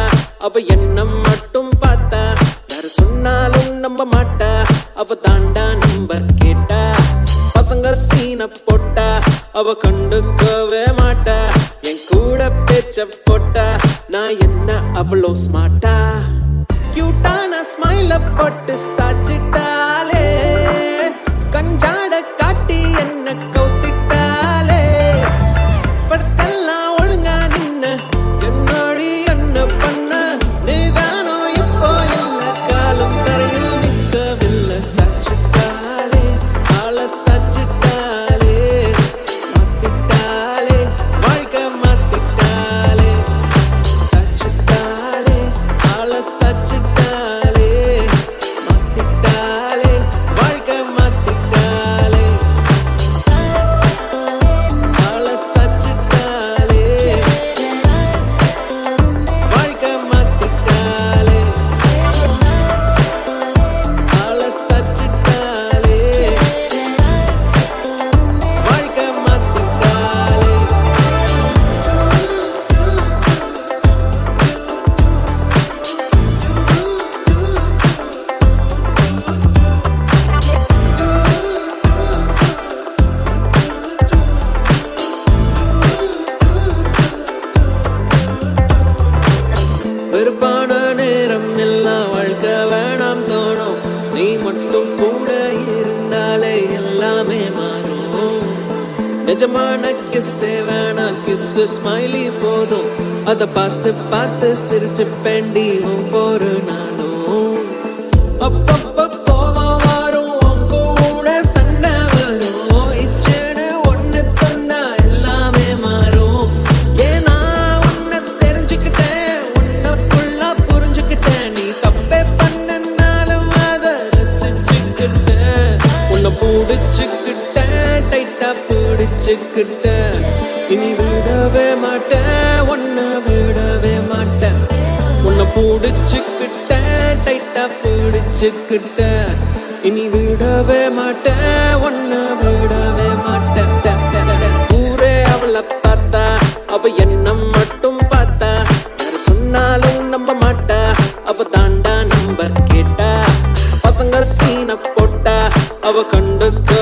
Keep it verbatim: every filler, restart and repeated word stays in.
அவ என்ன மட்டும் பார்த்தா, யாரு சொன்னாலும் நம்ப மாட்டா, அவ தாண்டா நம்பர் கேட்டா. பசங்க சீன போட்டா, அவ கண்டுக்கவே மாட்டா, என் கூட பேச்ச போட்டா, நான் என்ன அவ்வளோ ஸ்மார்ட்டா. கியூட்டான ஸ்மைல போட்டு சாச்சிட்டாலே, கஞ்சாட காட்டி என்ன கவுத்திட்டாலே. ஃபர்ஸ்ட் எல்லாம் ஒழுங்கா நின்ன என்னடி என்ன பண்ண, நீதானோ இப்போ இல்ல காலம் தரையில் நிற்கவில்லை. சாச்சிட்டாலே ஆள சாச்சிட்டாலே, மாத்திட்டாலே வாழ்க்கை மாத்திட்டாலே. சாச்சிட்டாலே ஆள சாச்சிட்டாலே, மாத்திட்டாலே வாழ்க்கை மாத்திட்டாலே. ஆள சாச்சிட்டாலே, வாழ்க்கை மாத்திட்டாலே. ஆள சாச்சிட்டாலே, வாழ்க்கை மாத்திட்டாலே. வெறுப்பான நேரம் எல்லாம் வாழ்க்கை வேணாம் தோணும், நீ மட்டும் கூட இருந்தாலே எல்லாமே மாறும். நிஜமான கிஸ்ஸே வேணாம், கிஸ்ஸு ஸ்மைலி போதும், அத பார்த்து பார்த்து சிரிச்சு பெண்டி ஒவ்வொரு நாளும். அப்பப்ப கோவம் வரும், உன் கூட சண்டை வரும், இச்சேன்னு ஒண்ணு தந்தா எல்லாமே மாறும். ஏன்னா உன்னை தெரிஞ்சுக்கிட்டேன், உன்னை ஃபுல்லா புரிஞ்சுக்கிட்டேன், நீ தப்பே பண்ணனாலும் அதை ரசிச்சுக்கிட்டேன். உன்னை பிடிச்சுக்கிட்டேன், டைட்டா பிடிச்சுக்கிட்டேன், இனி விடவே மாட்டேன், உன்னை விடவே மாட்டேன். உன்னை பிடிச்சுக்கிட்டேன், டைட்டா பிடிச்சுக்கிட்டேன், இனி விடவே மாட்டேன், உன்னை விடவே மாட்டேன். ஊரே அவளை பார்த்தா, அவ என்ன மட்டும் பார்த்தா, யாரு சொன்னாலும் நம்ப மாட்டா, அவ தாண்டா நம்பர் கேட்டா. பசங்க சீன போட்டா, அவ கண்டுக்க